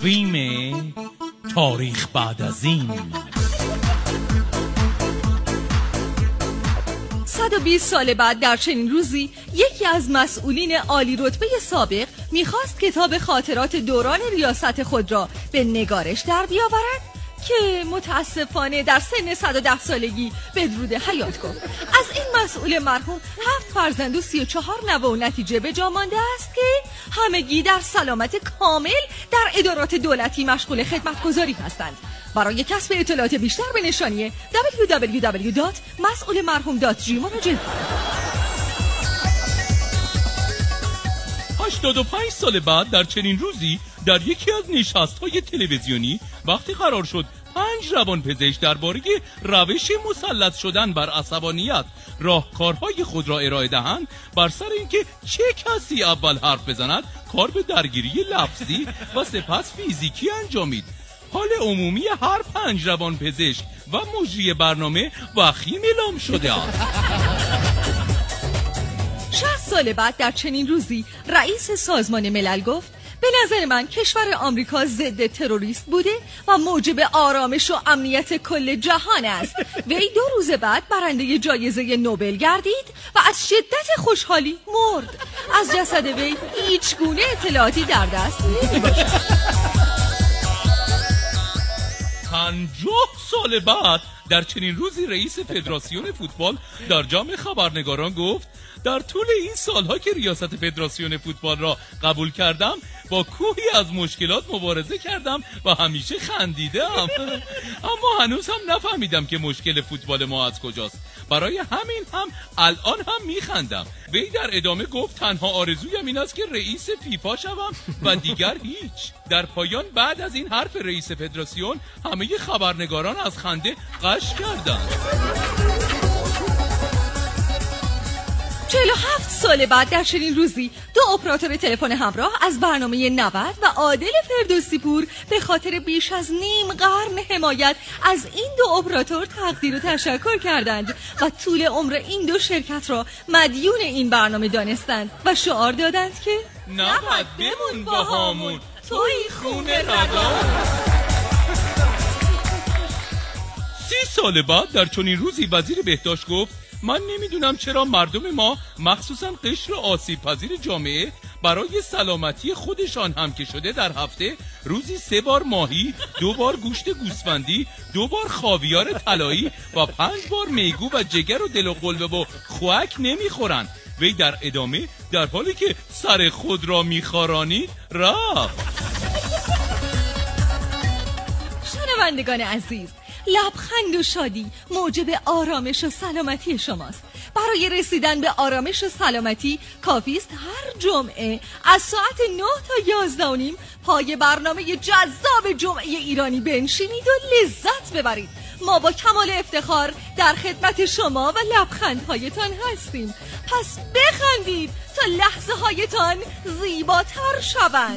تقویم تاریخ بعد از این. 120 سال بعد در چنین روزی یکی از مسئولین عالی رتبه سابق میخواست کتاب خاطرات دوران ریاست خود را به نگارش در بیاورد که متاسفانه در سن 110 سالگی بدرود حیات گفت. از این مسئول مرحوم 7 فرزند و 34 نوه و نتیجه به جا مانده است که همگی در سلامت کامل در ادارات دولتی مشغول خدمتگزاری هستند. برای کسب اطلاعات بیشتر به نشانی www.masulmarhum.g مراجعه کنید. 85 سال بعد در چنین روزی در یکی از نشست‌های تلویزیونی وقتی قرار شد 5 روانپزشک درباره روش مسلط شدن بر عصبانیت راهکارهای خود را ارائه دهند، بر سر اینکه چه کسی اول حرف بزند کار به درگیری لفظی و سپس فیزیکی انجامید. حال عمومی هر 5 روانپزشک و مجری برنامه وخیم اعلام شده است. 60 سال بعد در چنین روزی رئیس سازمان ملل گفت به نظر من کشور آمریکا ضد تروریست بوده و موجب آرامش و امنیت کل جهان است. وی 2 روز بعد برنده جایزه نوبل گردید و از شدت خوشحالی مرد. از جسد وی هیچ گونه اطلاعاتی در دست نمی‌باشد. 50 سال بعد در چنین روزی رئیس فدراسیون فوتبال در جمع خبرنگاران گفت در طول این سالها که ریاست فدراسیون فوتبال را قبول کردم با کوهی از مشکلات مبارزه کردم و همیشه خندیدم، اما هنوز هم نفهمیدم که مشکل فوتبال ما از کجاست. برای همین هم الان هم میخندم. وی در ادامه گفت تنها آرزویم این است که رئیس فیفا شوم و دیگر هیچ. در پایان بعد از این حرف رئیس فدراسیون همه خبرنگاران از خنده قش کردند. 47 سال بعد در چنین روزی 2 اپراتور تلفن همراه از برنامه 90 و عادل فردوسی پور به خاطر بیش از نیم قرن حمایت از این 2 اپراتور تقدیر و تشکر کردند و طول عمر این 2 شرکت را مدیون این برنامه دانستند و شعار دادند که 90 بمون با هامون توی خون رگامون. 30 سال بعد در چنین روزی وزیر بهداشت گفت من نمیدونم چرا مردم ما مخصوصا قشر آسیب پذیر جامعه برای سلامتی خودشان هم که شده در هفته روزی 3 بار ماهی، 2 بار گوشت گوسفندی، 2 بار خاویار طلایی و 5 بار میگو و جگر و دل و قلبه و خوک نمیخورن. وی در ادامه در حالی که سر خود را میخارانید رفت. شنوندگان عزیز، لبخند و شادی موجب آرامش و سلامتی شماست. برای رسیدن به آرامش و سلامتی کافی است هر جمعه از ساعت 9 تا 11:30 پای برنامه جذاب جمعه ایرانی بنشینید و لذت ببرید. ما با کمال افتخار در خدمت شما و لبخندهایتان هستیم. پس بخندید تا لحظه هایتان زیباتر شوند.